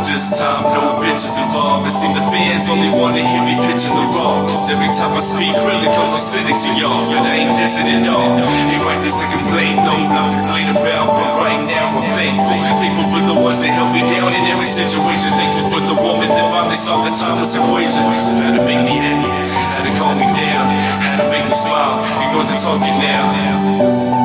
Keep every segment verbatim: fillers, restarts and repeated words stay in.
this time no bitches involved. It seem the fans only wanna hear me pitching the raw. Cause every time I speak, really comes acidic to y'all. But I ain't dissing at all. Ain't right this to complain, don't lots to complain about. But right now I'm thankful. Thankful for the ones that held me down in every situation. Thankful for the woman that finally solved this timeless equation. Had to make me happy, had to calm me down, had to make me smile. Ignore the talking now.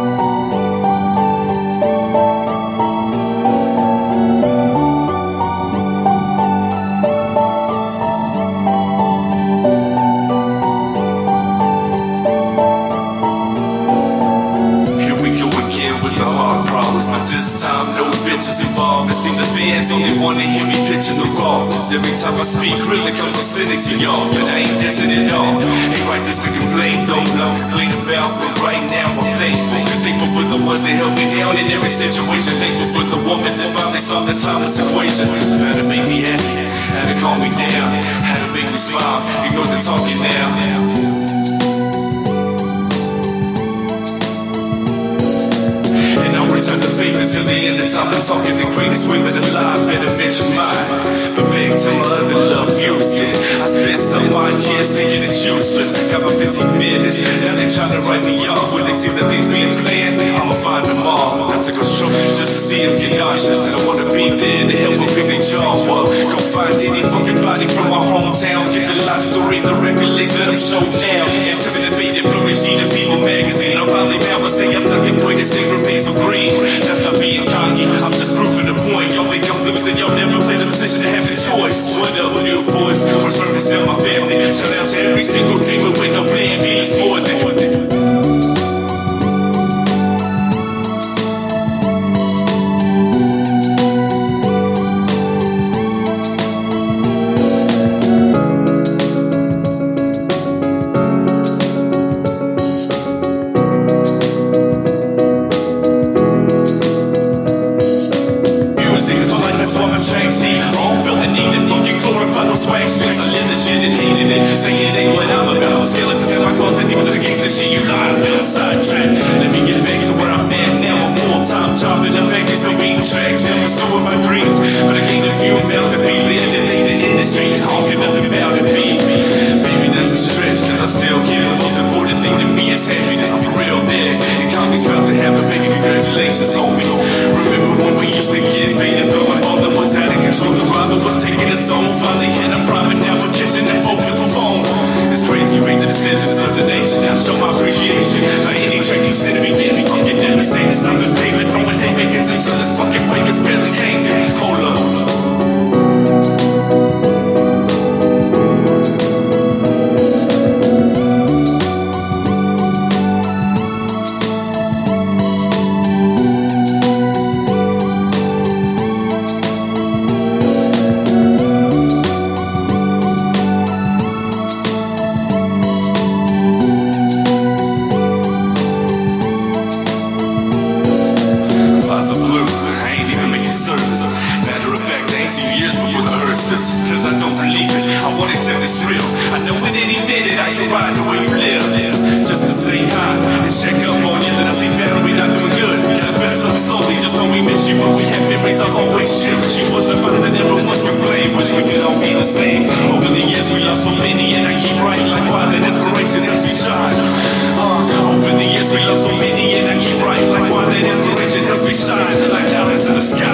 Bitches involved. It seem the fans only wanna hear me pitching the raw. Cause every time I speak, really comes acidic to y'all. But I ain't dissing at all. Ain't right this to complain, don't lots to complain about. But right now I'm thankful. Thankful for the ones that held me down in every situation. Thankful for the woman that finally solved this timeless equation. Had to make me happy, had to calm me down, had to make me smile. Ignore the talking now. Return the favor till the end of time. I'm talking the greatest women alive. Better mention mine. But back to my other love music. I spent some my years thinking it's useless. Got my fifteen minutes. Now they trying to write me off. When they see the things being planned, I'ma find them all. I took a stroke just to see them get nauseous. And I wanna be there to help them pick their jaw up. Go find any fucking body from my hometown. Get the life story, the record lays, let them show down. Intimidated, flourishing the People magazine. I'm finally now, but say I'm nothing greatest thing from Hazel Green. That's not being cocky, I'm just proving the point. Y'all think I'm losing, y'all never play the position to have a choice. What up, new voice, for service to my family. Shout out to every single favorite with no plan B. It's more than cause I don't believe it. I won't accept it's real. I know in any minute I can ride the way you live. Just to say hi and check up on you. Then I see better, we not doing good. Gotta fess up slowly, just when we miss you. But we have memories I always share. She was a fun that never once complained. Wish we could all be the same. Over the years we lost so many, and I keep writing like why that inspiration helps me shine. Uh, over the years we lost so many, and I keep writing like why that inspiration helps me shine. Like down into the sky.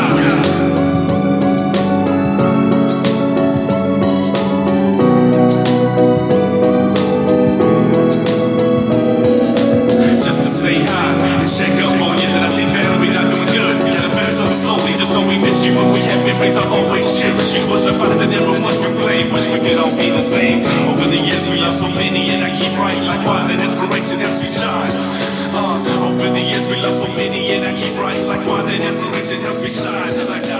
I always cherish. She was a fighter that never once complained. Wish we could all be the same. Over the years we lost so many, and I keep writing like why that inspiration helps me shine. Uh, over the years we lost so many, and I keep writing like why that inspiration helps me shine. Like